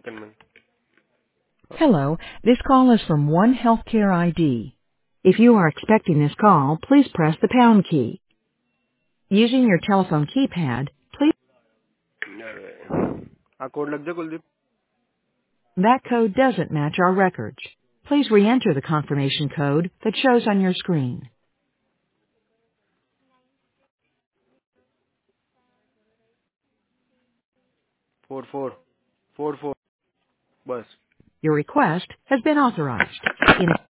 Second में. Hello, this call is from One Healthcare ID. If you are expecting this call, please press the pound key. Using your telephone keypad, please. हाँ code लग जाए Kuldeep. That code doesn't match our records. Please re-enter the confirmation code that shows on your screen. 4444 बस. Your request has been authorized. In